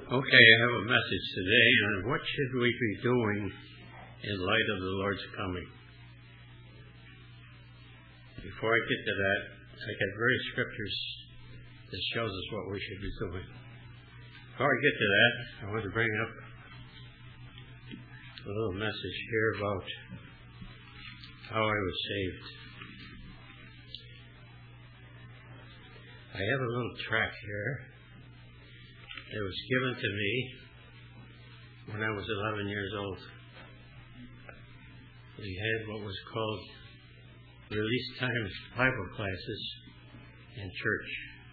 Okay, I have a message today on what should we be doing in light of the Lord's coming. Before I get to that, I got various scriptures that shows us what we should be doing. Before I get to that, I want to bring up a little message here about how I was saved. I have a little tract here. It was given to me when I was 11 years old. We had what was called release time Bible classes in church.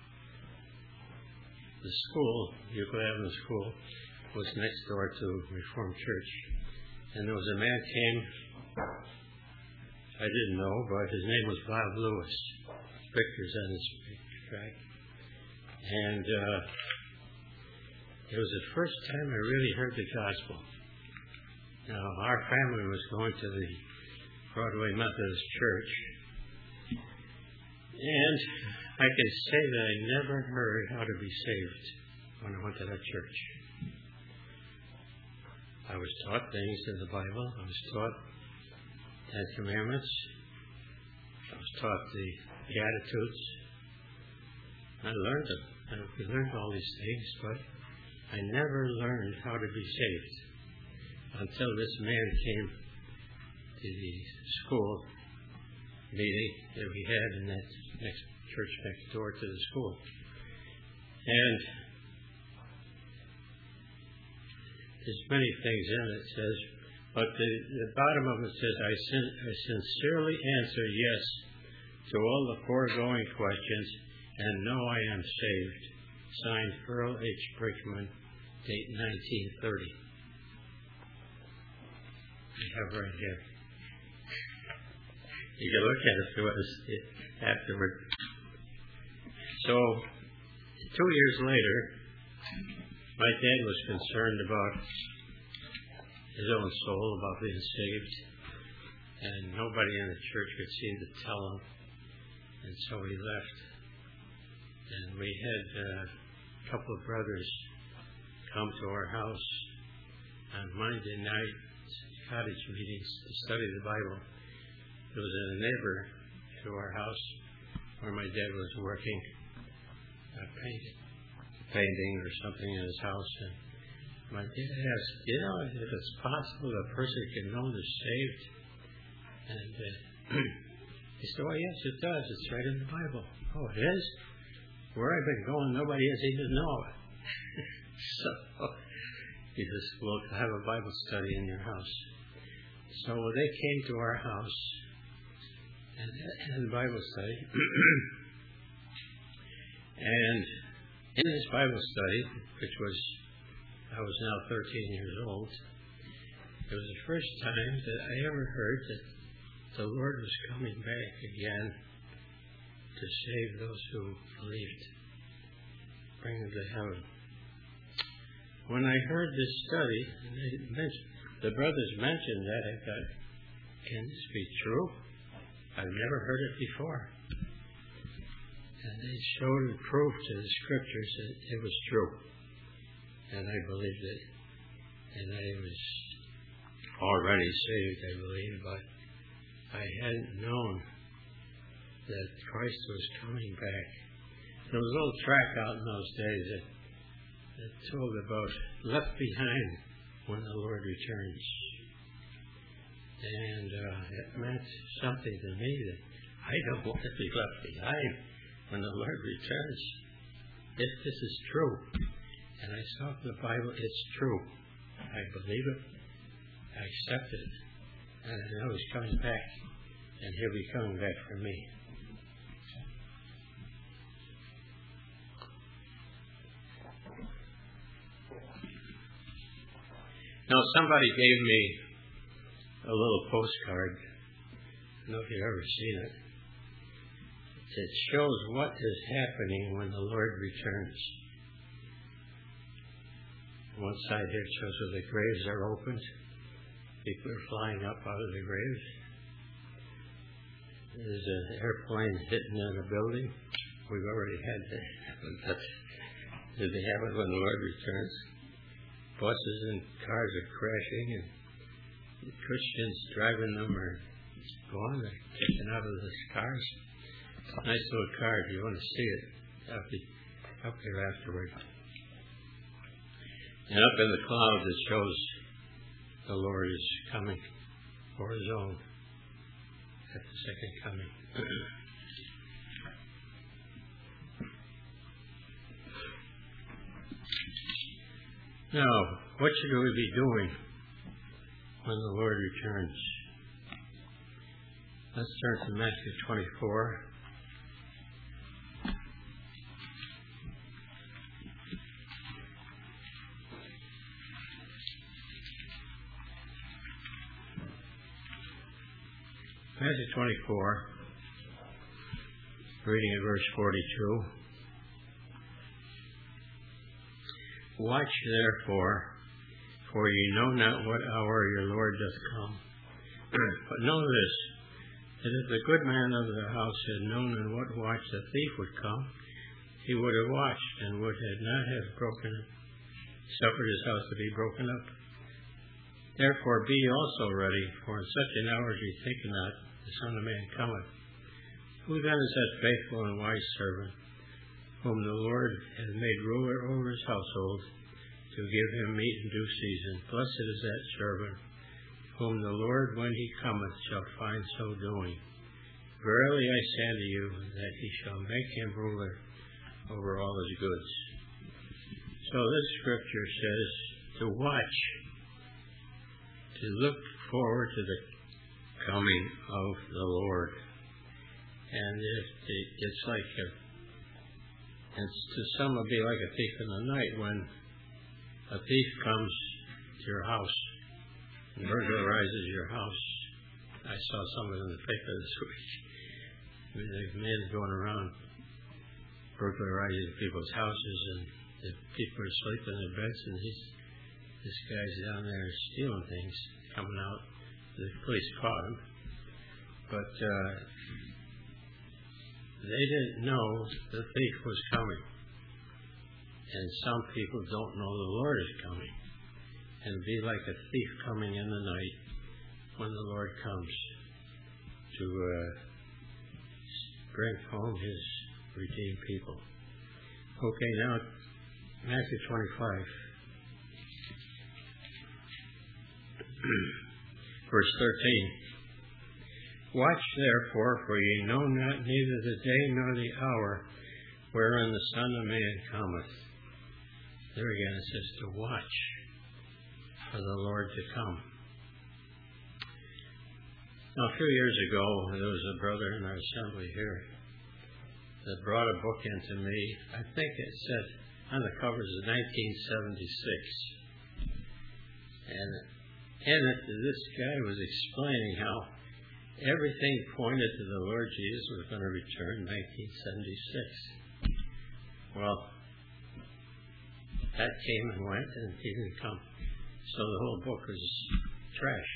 The school, Euclid Avenue School, was next door to Reformed Church. And there was a man came, I didn't know, but his name was Bob Lewis. Victor's on his tract. And it was the first time I really heard the gospel. Now, our family was going to the Broadway Methodist Church. And I can say that I never heard how to be saved when I went to that church. I was taught things in the Bible. I was taught Ten Commandments. I was taught the Beatitudes. I learned them. We learned all these things, but I never learned how to be saved until this man came to the school meeting that we had in that next church next door to the school. And there's many things in it. It says, but the bottom of it says, I sincerely answer yes to all the foregoing questions and know I am saved. Signed, Earl H. Brickman, date 1930. I have right here. You can look at it afterward. So, 2 years later, my dad was concerned about his own soul, about being saved, and nobody in the church could seem to tell him, and so he left. And we had a couple of brothers come to our house on Monday night cottage meetings to study the Bible. There was a neighbor to our house where my dad was working, painting or something in his house. And my dad asked, if it's possible a person can know they're saved? And he said, well, yes, it does. It's right in the Bible. Oh, it is? Where I've been going, nobody has even known it. So, you just will have a Bible study in your house. So they came to our house and had a Bible study. And in this Bible study, which was, I was now 13 years old, it was the first time that I ever heard that the Lord was coming back again to save those who believed, bring them to heaven. When I heard this study, the brothers mentioned that, I thought, can this be true? I've never heard it before. And they showed proof to the scriptures that it was true. And I believed it. And I was already saved, I believe, but I hadn't known that Christ was coming back. There was a little tract out in those days that told about left behind when the Lord returns. And it meant something to me that I don't want to be left behind when the Lord returns. If this is true, and I saw in the Bible it's true, I believe it, I accept it, and I know He's coming back, and He'll be coming back for me. Now, somebody gave me a little postcard. I don't know if you've ever seen it. It shows what is happening when the Lord returns. One side here shows where the graves are opened. People are flying up out of the graves. There's an airplane hitting in a building. We've already had that. Did they have it when the Lord returns? buses and cars are crashing, and Christians driving them are going, they're taken out of the cars. Nice little car, if you want to see it, I'll be up there afterward. And up in the clouds it shows the Lord is coming for His own at the second coming. Now, what should we be doing when the Lord returns? Let's turn to Matthew 24. Matthew 24, reading at verse 42. Watch therefore, for ye know not what hour your Lord doth come. But know this, that if the good man of the house had known in what watch the thief would come, he would have watched, and would not have suffered his house to be broken up. Therefore be ye also ready, for in such an hour as ye think not, the Son of Man cometh. Who then is that faithful and wise servant, whom the Lord hath made ruler over his household, to give him meat in due season? Blessed is that servant, whom the Lord, when he cometh, shall find so doing. Verily I say unto you, that he shall make him ruler over all his goods. So this scripture says to watch, to look forward to the coming of the Lord. And it's like to some it'll be like a thief in the night when a thief comes to your house and burglarizes your house. I saw something in the paper this week. There's men going around burglarizing people's houses, and the people are sleeping in their beds, and this guy's down there stealing things, coming out. The police caught him, but they didn't know the thief was coming. And some people don't know the Lord is coming. And be like a thief coming in the night when the Lord comes to bring home His redeemed people. Okay, now Matthew 25. Verse 13. Watch therefore, for ye know not neither the day nor the hour wherein the Son of Man cometh. There again it says to watch for the Lord to come. Now a few years ago, there was a brother in our assembly here that brought a book into me. I think it said on the cover is 1976. And in it, this guy was explaining how everything pointed to the Lord Jesus was going to return in 1976. Well, that came and went, and he didn't come. So the whole book was trash.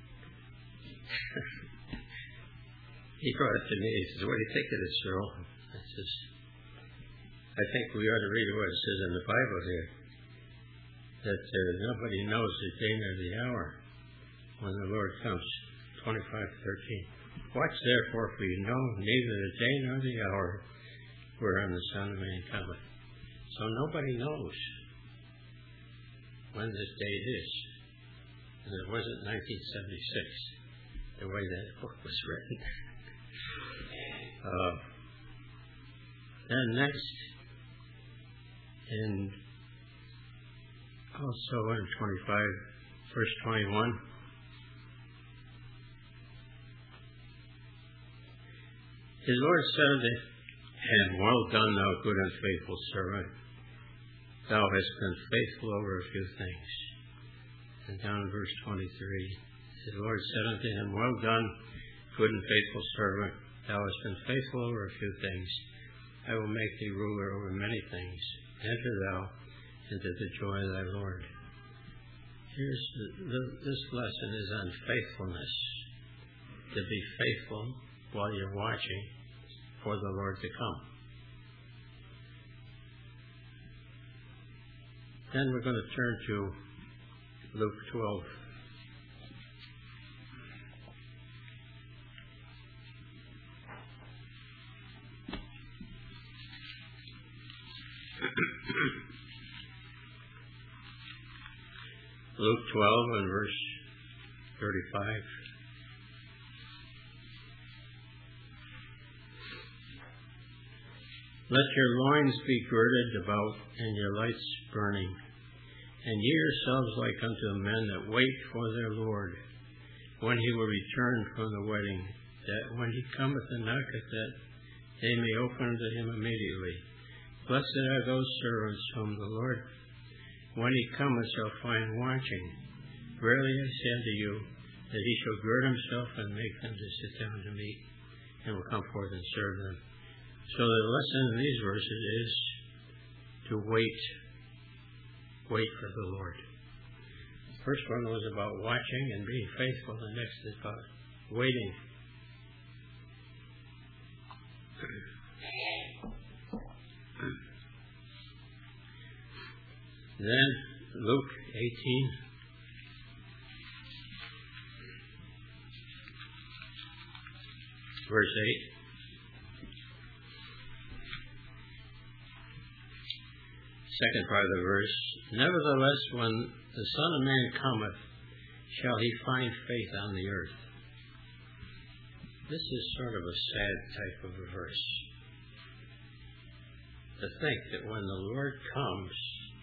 He brought it to me. He says, "What do you think of this, Earl?" I says, "I think we ought to read what it says in the Bible here, that nobody knows the day nor the hour when the Lord comes." 25:13. Watch therefore, for you know neither the day nor the hour wherein the Son of Man cometh. So nobody knows when this date is. And it wasn't 1976, the way that book was written. Then next, and also in 25, verse 21, his Lord said unto him, "Well done, thou good and faithful servant. Thou hast been faithful over a few things." And down in verse 23, his Lord said unto him, "Well done, good and faithful servant. Thou hast been faithful over a few things. I will make thee ruler over many things. Enter thou into the joy of thy Lord." This lesson is on faithfulness. To be faithful while you're watching for the Lord to come. Then we're going to turn to Luke 12. Luke 12 and verse 35. Let your loins be girded about and your lights burning, and ye yourselves like unto men that wait for their Lord, when he will return from the wedding, that when he cometh and knocketh, that they may open to him immediately. Blessed are those servants whom the Lord, when he cometh, shall find watching. Verily I say unto you, that he shall gird himself and make them to sit down to meat, and will come forth and serve them. So the lesson in these verses is to wait. Wait for the Lord. The first one was about watching and being faithful. The next is about waiting. Then Luke 18. Verse 8. Second part of the verse. Nevertheless, when the Son of Man cometh, shall he find faith on the earth? This is sort of a sad type of a verse. To think that when the Lord comes,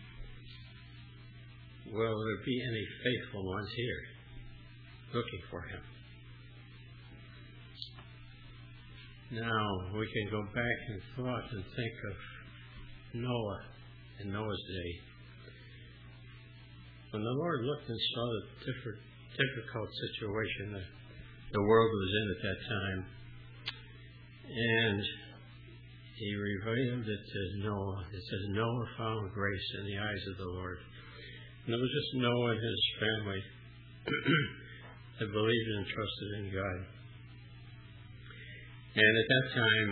will there be any faithful ones here looking for him? Now, we can go back in thought and think of Noah in Noah's day. When the Lord looked and saw the difficult situation that the world was in at that time, and he revealed it to Noah. It says, Noah found grace in the eyes of the Lord. And it was just Noah and his family that believed and trusted in God. And at that time,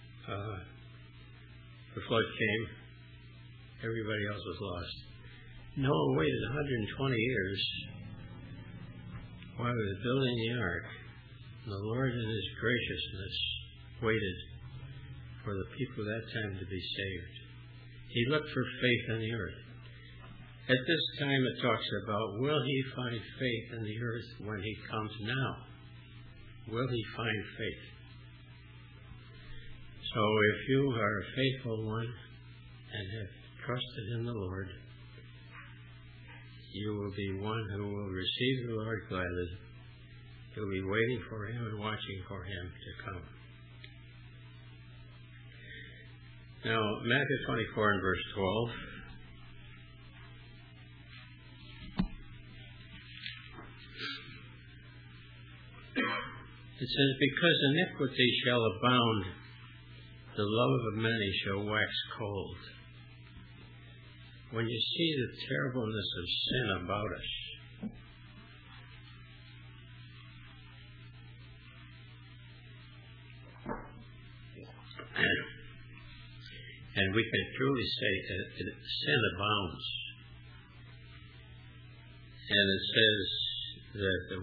the flood came. Everybody else was lost. Noah waited 120 years while he was building the ark. And the Lord in his graciousness waited for the people of that time to be saved. He looked for faith on the earth. At this time it talks about, will he find faith in the earth when he comes now? Will he find faith? So if you are a faithful one and have trusted in the Lord, you will be one who will receive the Lord gladly. You'll be waiting for him and watching for him to come. Now, Matthew 24 and verse 12. It says, because iniquity shall abound, the love of many shall wax cold. When you see the terribleness of sin about us, and we can truly say that sin abounds. And it says that the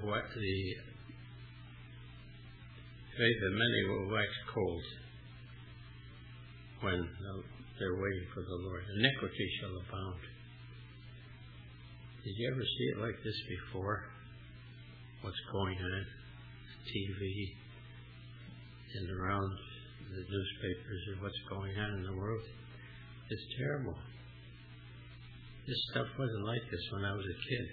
faith of many will wax cold when they're waiting for the Lord. Iniquity shall abound. Did you ever see it like this before? What's going on? TV and around the newspapers and what's going on in the world. It's terrible. This stuff wasn't like this when I was a kid.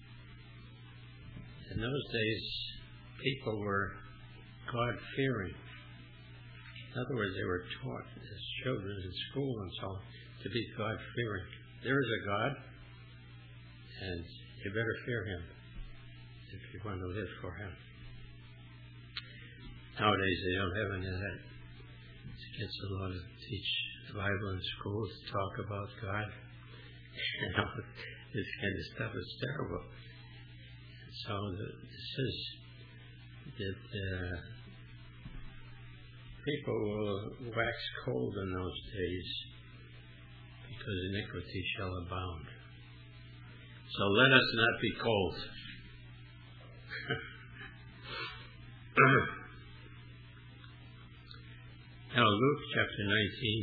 In those days, people were God-fearing. In other words, they were taught as children in school and so on to be God-fearing. There is a God, and you better fear him if you're going to live for him. Nowadays, they don't have any of that. It's against the law to teach the Bible in schools, to talk about God. You know, this kind of stuff is terrible. So it says that people will wax cold in those days because iniquity shall abound. So let us not be cold. Now, Luke chapter 19.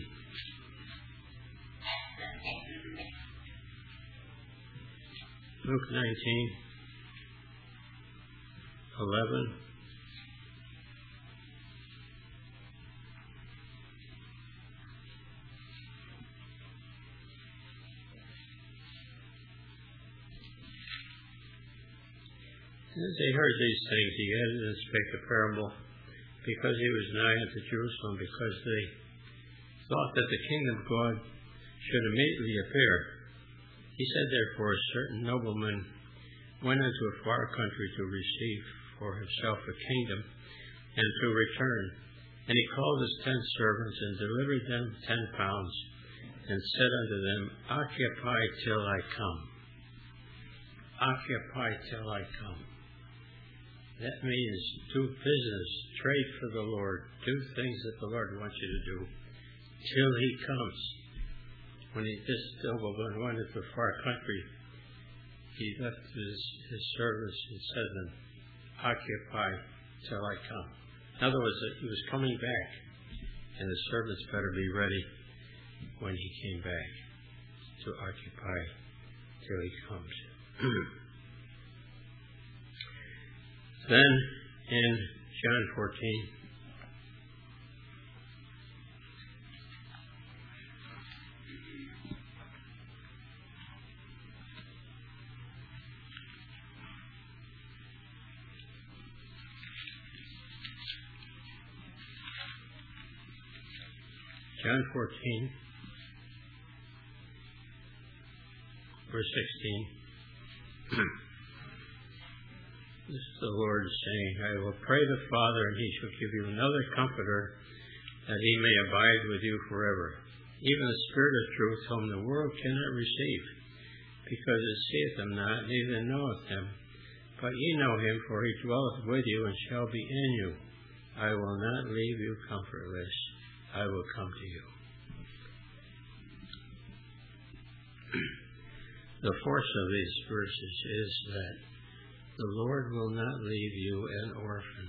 Luke 19, 11. As they heard these things, he added and spake a parable, because he was nigh unto Jerusalem, because they thought that the kingdom of God should immediately appear. He said, therefore, a certain nobleman went into a far country to receive for himself a kingdom, and to return. And he called his 10 servants, and delivered them 10 pounds, and said unto them, Occupy till I come. Occupy till I come. That means do business, trade for the Lord, do things that the Lord wants you to do, till he comes. When this nobleman went into a far country, he left his servants and said to them, Occupy till I come. In other words, he was coming back, and the servants better be ready when he came back to occupy till he comes. Then in John 14, John 14, verse 16. This is the Lord saying, I will pray the Father, and he shall give you another comforter, that he may abide with you forever. Even the Spirit of truth, whom the world cannot receive, because it seeth him not, neither knoweth him. But ye know him, for he dwelleth with you, and shall be in you. I will not leave you comfortless. I will come to you. The force of these verses is that the Lord will not leave you an orphan.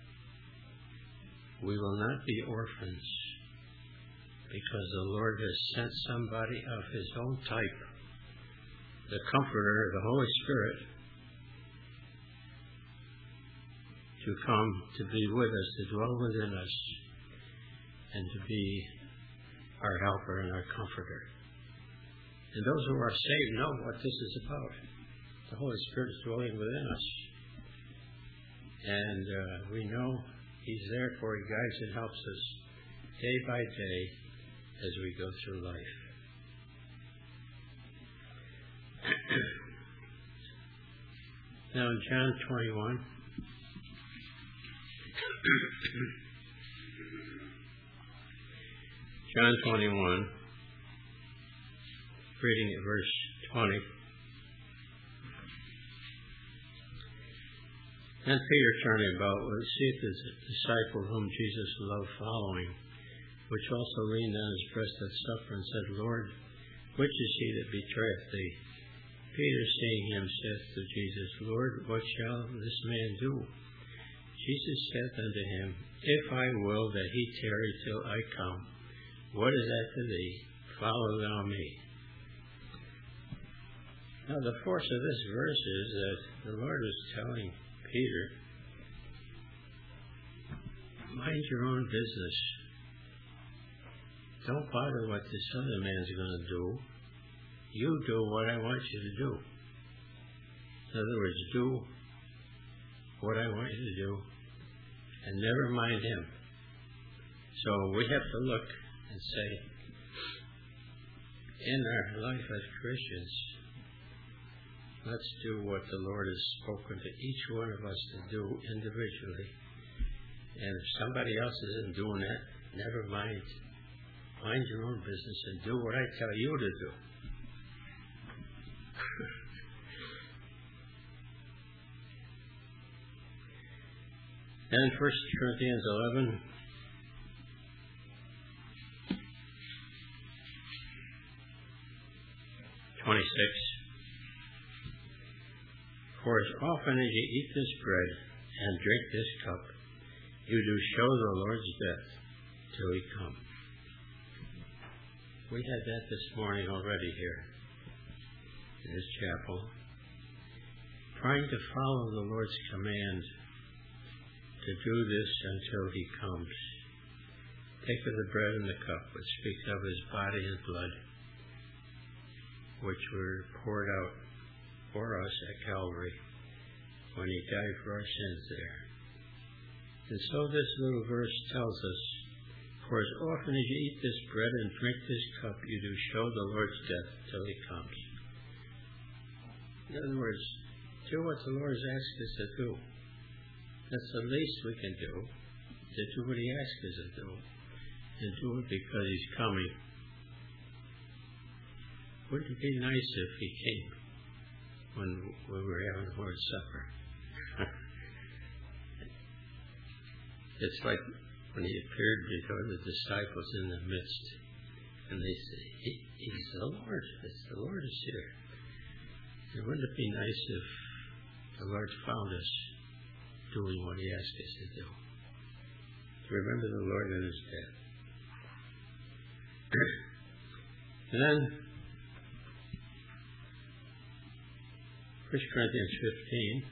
We will not be orphans, because the Lord has sent somebody of his own type, the Comforter, the Holy Spirit, to come to be with us, to dwell within us, and to be our helper and our comforter. And those who are saved know what this is about. The Holy Spirit is dwelling within us. And we know he's there, for he guides and helps us day by day as we go through life. Now in John 21, John 21, reading at verse 20. Then Peter, turning about, seeth his disciple whom Jesus loved following, which also leaned on his breast at supper, and said, Lord, which is he that betrayeth thee? Peter, seeing him, saith to Jesus, Lord, what shall this man do? Jesus saith unto him, If I will that he tarry till I come, what is that to thee? Follow thou me. Now the force of this verse is that the Lord was telling Peter, mind your own business. Don't bother what this other man's going to do. You do what I want you to do. In other words, do what I want you to do, and never mind him. So we have to look and say, in our life as Christians, let's do what the Lord has spoken to each one of us to do individually. And if somebody else isn't doing that, never mind. Mind your own business and do what I tell you to do. Then 1 Corinthians 11. For as often as you eat this bread and drink this cup, you do show the Lord's death till he come. We had that this morning already here in this chapel. Trying to follow the Lord's command to do this until he comes. Take of the bread and the cup, which speaks of his body and blood, which were poured out for us at Calvary when he died for our sins there. And so this little verse tells us, for as often as you eat this bread and drink this cup, you do show the Lord's death till he comes. In other words, do what the Lord has asked us to do. That's the least we can do, to do what he asked us to do, and do it because he's coming. Wouldn't it be nice if he came when we were having the Lord's Supper? It's like when he appeared before the disciples in the midst, and they say, he's the Lord. It's the Lord is here. And wouldn't it be nice if the Lord found us doing what he asked us to do? To remember the Lord in his death. And then 1 Corinthians 15.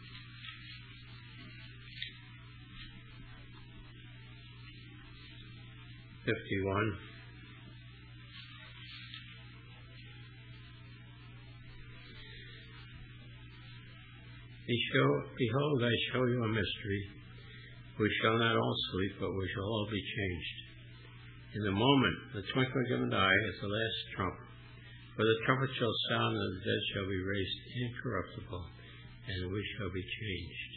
51. Behold, I show you a mystery. We shall not all sleep, but we shall all be changed. In the moment, the twinkling of an eye, at the last trump. For the trumpet shall sound, and the dead shall be raised incorruptible, and we shall be changed.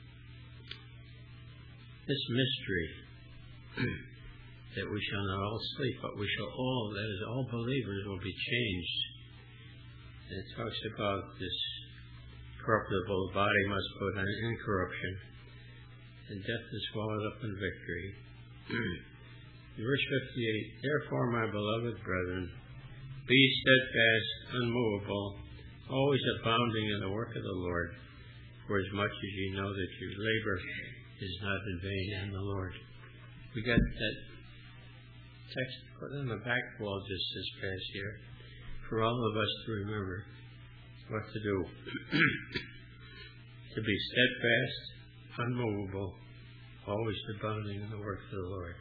This mystery, that we shall not all sleep, but we shall all, that is, all believers will be changed. And it talks about this corruptible body must put on incorruption, and death is swallowed up in victory. Verse 58, therefore, my beloved brethren, be steadfast, unmovable, always abounding in the work of the Lord, for as much as ye know that your labor is not in vain in the Lord. We got that text put on the back wall just this past year for all of us to remember what to do. To be steadfast, unmovable, always abounding in the work of the Lord.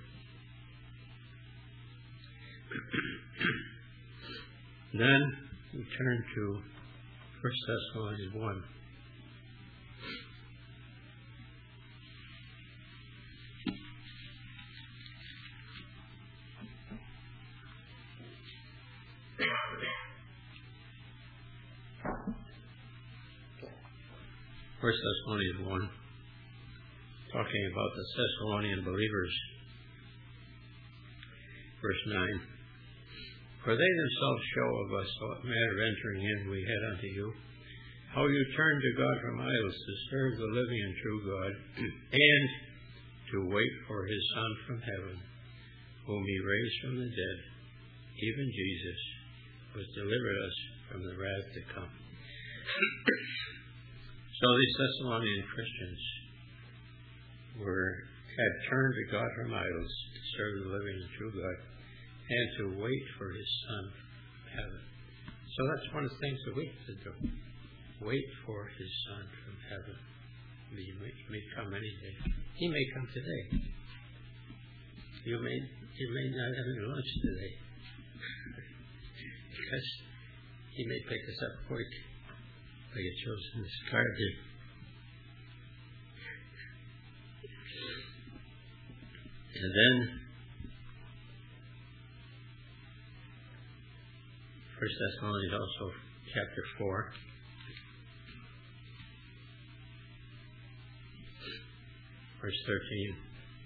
Then we turn to 1 Thessalonians 1. First Thessalonians 1, talking about the Thessalonian believers. Verse 9. For they themselves show of us what manner of entering in we had unto you, how you turned to God from idols to serve the living and true God, and to wait for his Son from heaven, whom he raised from the dead, even Jesus, which delivered us from the wrath to come. So these Thessalonian Christians had turned to God from idols to serve the living and true God, and to wait for his Son from heaven. So that's one of the things that we have to do. Wait for his Son from heaven. He may come any day. He may come today. You may not have any lunch today. Because he may pick us up quick, like it shows in this card here. And then 1 Thessalonians also, chapter 4. Verse 13.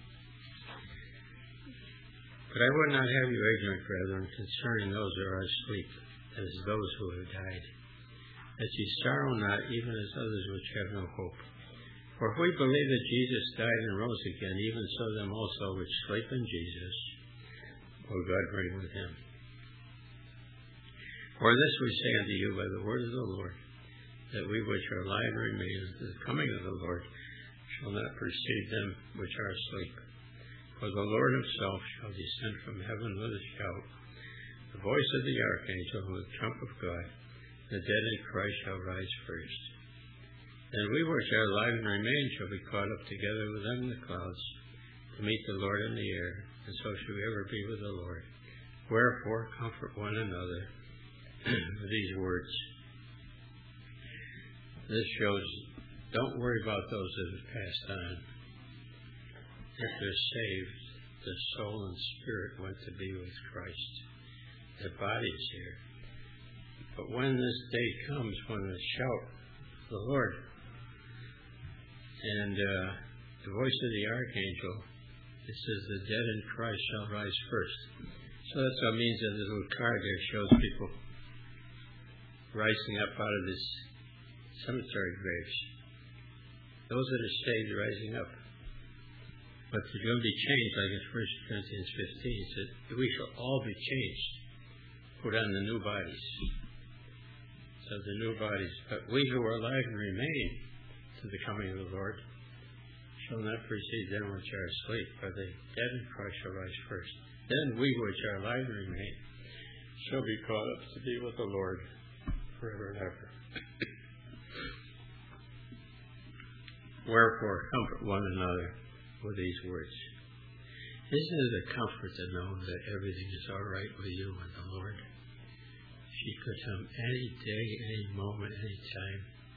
But I would not have you ignorant, brethren, concerning those who are asleep, as those who have died, that ye sorrow not, even as others which have no hope. For if we believe that Jesus died and rose again, even so them also which sleep in Jesus will God bring with him. For this we say unto you by the word of the Lord, that we which are alive and remain unto the coming of the Lord shall not precede them which are asleep. For the Lord himself shall descend from heaven with a shout, the voice of the archangel, and with the trump of God. The dead in Christ shall rise first. Then we which are alive and remain shall be caught up together with them in the clouds to meet the Lord in the air, and so shall we ever be with the Lord. Wherefore comfort one another with these words. This shows, don't worry about those that have passed on. If they're saved, their soul and spirit went to be with Christ. Their body is here. But when this day comes, when the shout of the Lord and the voice of the archangel, it says the dead in Christ shall rise first. So that's what it means that the little card there shows people rising up out of this cemetery graves. Those that are saved are rising up. But they're going to be changed, like in 1 Corinthians 15, it said, we shall all be changed, put on the new bodies. So the new bodies, but we who are alive and remain to the coming of the Lord shall not precede them which are asleep, for the dead in Christ shall rise first. Then we which are alive and remain shall be caught up to be with the Lord forever and ever. Wherefore comfort one another with these words. Isn't it a comfort to know that everything is all right with you and the Lord? She could come any day, any moment, any time.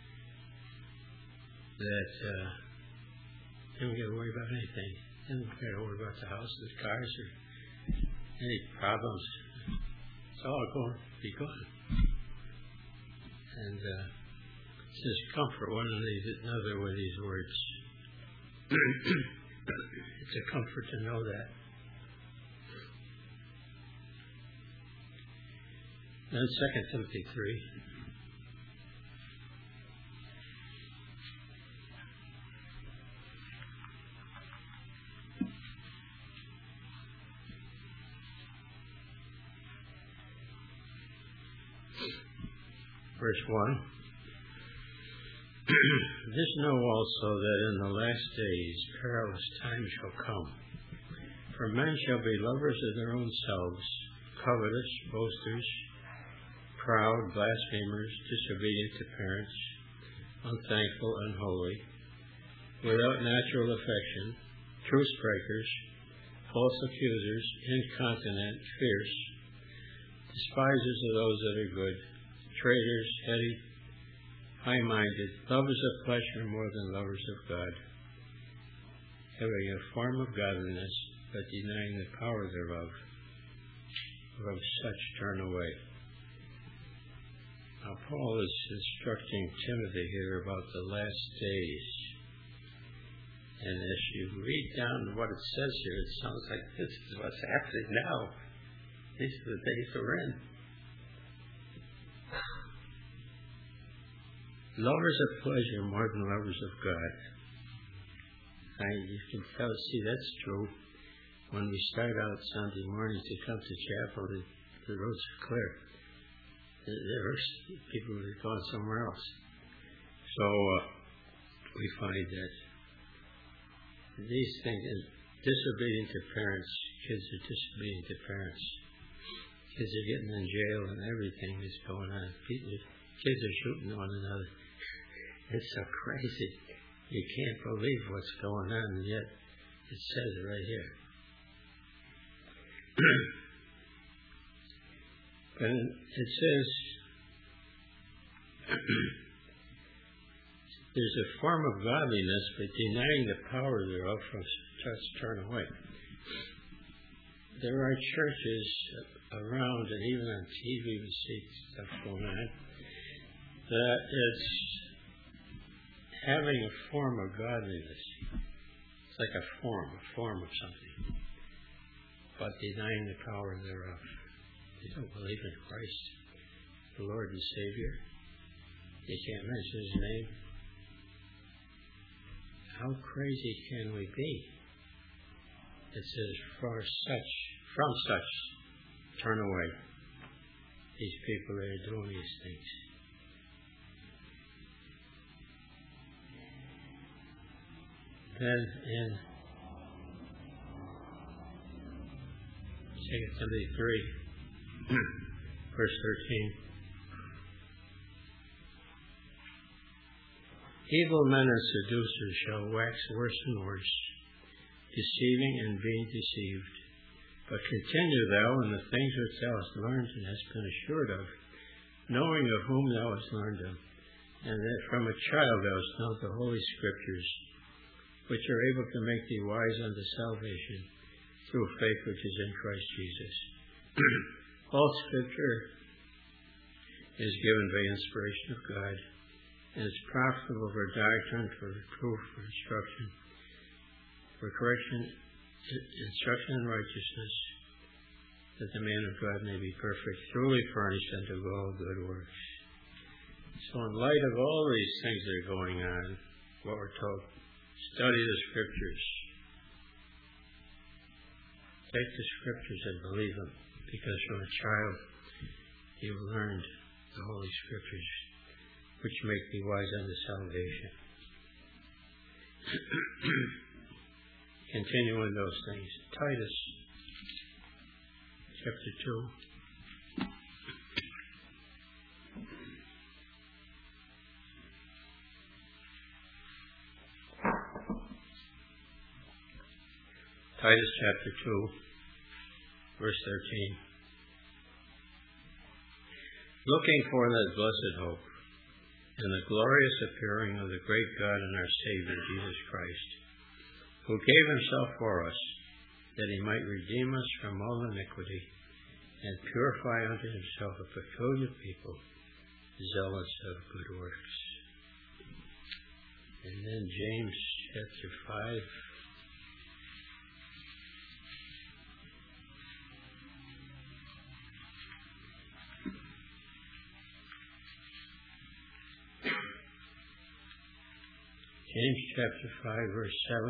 That you don't got to worry about anything. You don't got to worry about the house, the cars, or any problems. It's all going to be gone. And it says, comfort one another with these words. It's a comfort to know that. Then 2 Timothy 3. Verse 1. This know also that in the last days perilous times shall come. For men shall be lovers of their own selves, covetous, boasters, proud, blasphemers, disobedient to parents, unthankful, unholy, without natural affection, truce breakers, false accusers, incontinent, fierce, despisers of those that are good, traitors, heady, high-minded, lovers of pleasure more than lovers of God, having a form of godliness, but denying the power thereof. From such turn away. Now Paul is instructing Timothy here about the last days. And as you read down what it says here, it sounds like this is what's happening now. These are the days we're in. Lovers of pleasure more than lovers of God. You can see that's true. When we start out Sunday morning to come to chapel, the roads are clear. There are people who are going somewhere else. So we find that these things, disobedient to parents, kids are disobedient to parents. Kids are getting in jail and everything is going on. Kids are shooting one another. It's so crazy. You can't believe what's going on, and yet it says it right here. But it says there's a form of godliness, but denying the power thereof from such turn away. There are churches around, and even on TV we see stuff going on, that it's having a form of godliness. It's like a form of something, but denying the power thereof. They don't believe in Christ, the Lord and Savior. They can't mention His name. How crazy can we be? It says, from such, turn away. These people that are doing these things. Then in 2 Timothy 3, verse 13. Evil men and seducers shall wax worse and worse, deceiving and being deceived. But continue thou in the things which thou hast learned and hast been assured of, knowing of whom thou hast learned them, and that from a child thou hast known the Holy Scriptures, which are able to make thee wise unto salvation, through faith which is in Christ Jesus. All Scripture is given by inspiration of God, and is profitable for doctrine, for reproof, for instruction, for correction, instruction in righteousness, that the man of God may be perfect, truly furnished unto all good works. So in light of all these things that are going on, what we're told, study the Scriptures. Take the Scriptures and believe them, because from a child you've learned the Holy Scriptures, which make thee wise unto salvation. Continuing those things. Titus, chapter 2. Titus chapter 2, verse 13. Looking for that blessed hope, and the glorious appearing of the great God and our Savior, Jesus Christ, who gave himself for us, that he might redeem us from all iniquity, and purify unto himself a peculiar people, zealous of good works. And then James chapter 5. James chapter 5, verse 7.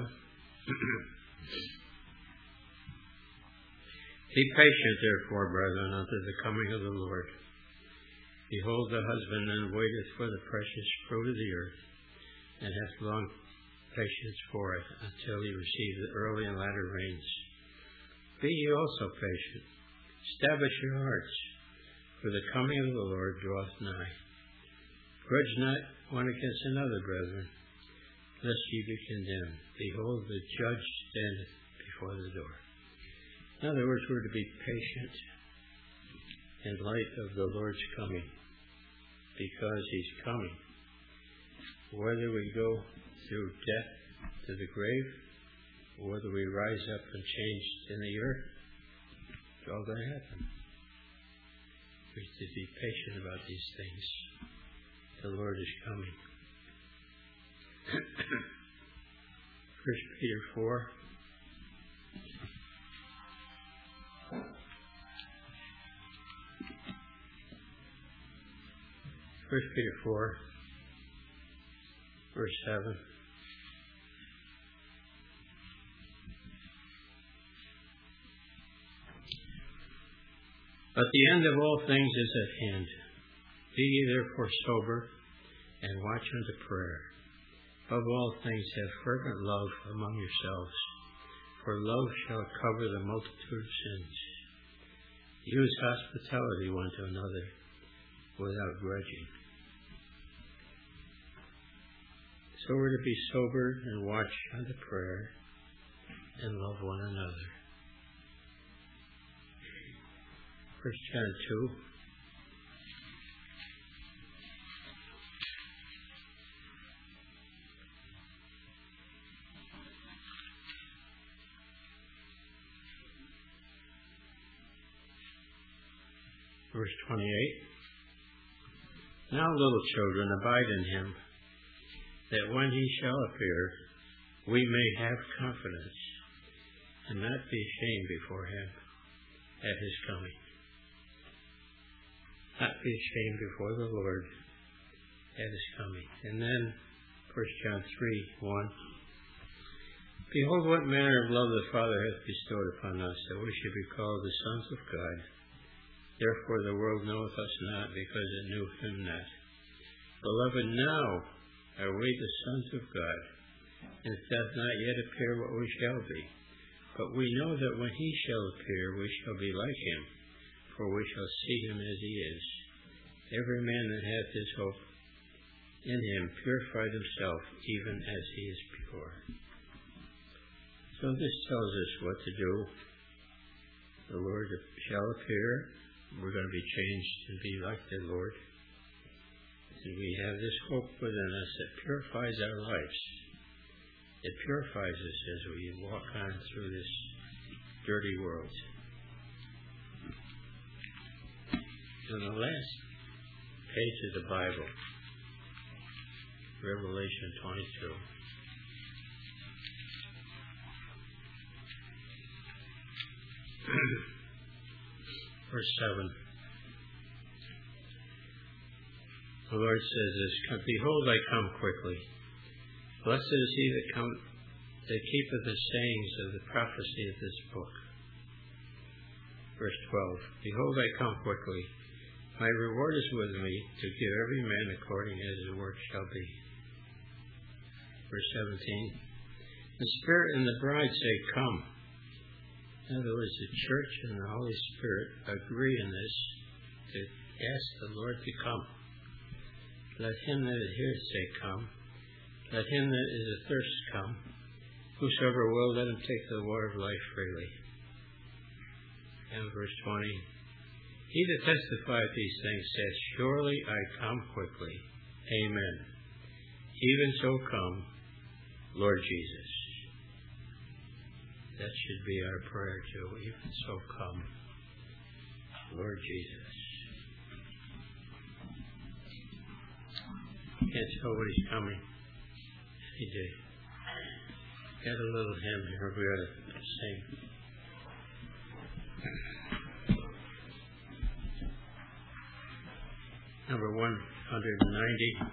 Be patient, therefore, brethren, unto the coming of the Lord. Behold, the husbandman waiteth for the precious fruit of the earth, and hath long patience for it, until he receive the early and latter rains. Be ye also patient. Establish your hearts, for the coming of the Lord draweth nigh. Grudge not one against another, brethren, lest ye be condemned. Behold, the judge standeth before the door. In other words, we're to be patient in light of the Lord's coming, because he's coming. Whether we go through death to the grave, or whether we rise up and change in the earth, it's all going to happen. We have to be patient about these things. The Lord is coming. 1 Peter 4. 1 Peter 4, verse 7. But the end of all things is at hand. Be ye therefore sober, and watch unto prayer. Above all things have fervent love among yourselves, for love shall cover the multitude of sins. Use hospitality one to another, without grudging. So we're to be sober and watch unto prayer, and love one another. 1 John 2. Verse 28. Now, little children, abide in him, that when he shall appear, we may have confidence, and not be ashamed before him at his coming. Not be ashamed before the Lord at his coming. And then 1 John 3, 1. Behold, what manner of love the Father hath bestowed upon us, that we should be called the sons of God. Therefore the world knoweth us not, because it knew him not. Beloved, now are we the sons of God, and it doth not yet appear what we shall be. But we know that when he shall appear, we shall be like him, for we shall see him as he is. Every man that hath his hope in him purified himself, even as he is pure. So this tells us what to do. The Lord shall appear. We're going to be changed and be like the Lord. And we have this hope within us that purifies our lives. It purifies us as we walk on through this dirty world. On the last page of the Bible, Revelation 22. Verse 7. The Lord says this, Behold, I come quickly. Blessed is he that keepeth the sayings of the prophecy of this book. Verse 12. Behold, I come quickly. My reward is with me, to give every man according as his work shall be. Verse 17. The Spirit and the bride say, Come. In other words, the church and the Holy Spirit agree in this to ask the Lord to come. Let him that is here say, Come. Let him that is athirst come. Whosoever will, let him take the water of life freely. And verse 20. He that testifieth these things says, Surely I come quickly. Amen. Even so come, Lord Jesus. That should be our prayer too. Even so come, Lord Jesus. Can't tell when he's coming. Any day. Got a little hymn here we ought to sing. Number 190.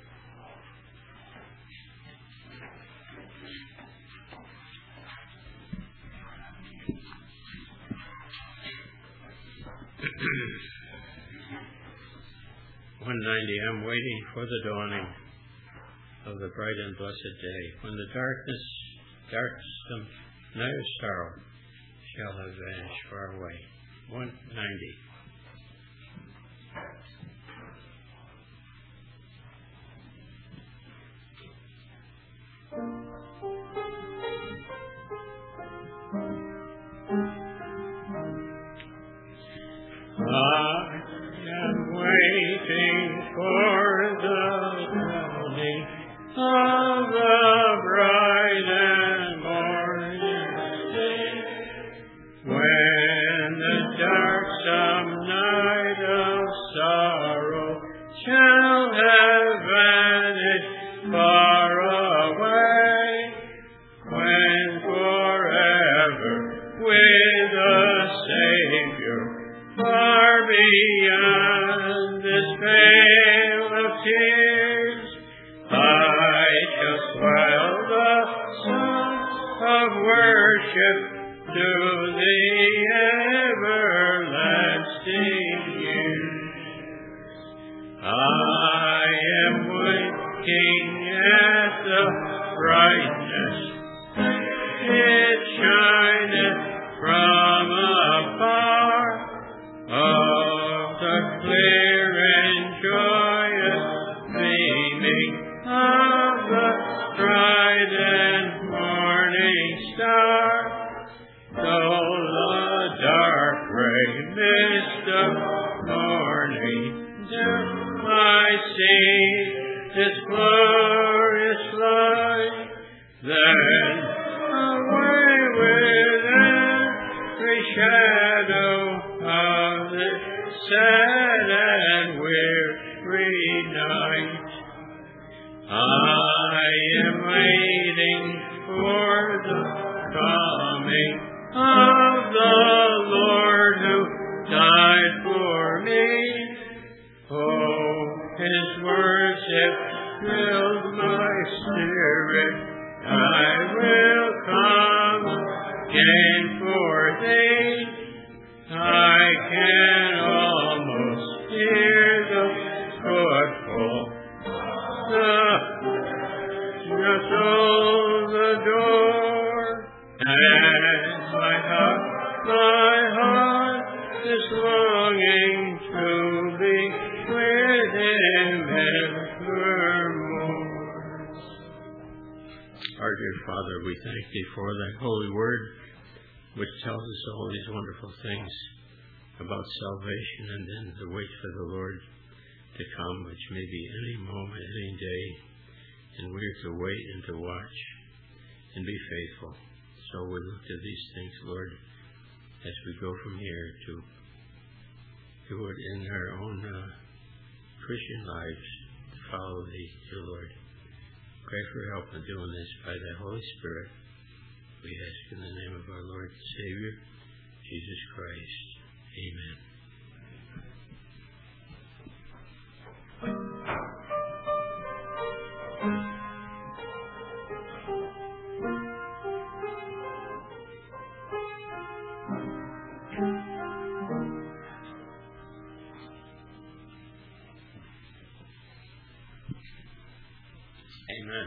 I'm waiting for the dawning of the bright and blessed day, when the darksome night of sorrow shall have vanished far away. 190. Your soul Father, we thank Thee for Thy holy word, which tells us all these wonderful things about salvation and then the wait for the Lord to come, which may be any moment, any day, and we are to wait and to watch and be faithful. So we look to these things, Lord, as we go from here to do it in our own Christian lives, to follow Thee, dear Lord. Pray for help in doing this by Thy Holy Spirit. We ask in the name of our Lord and Savior, Jesus Christ. Amen. Amen.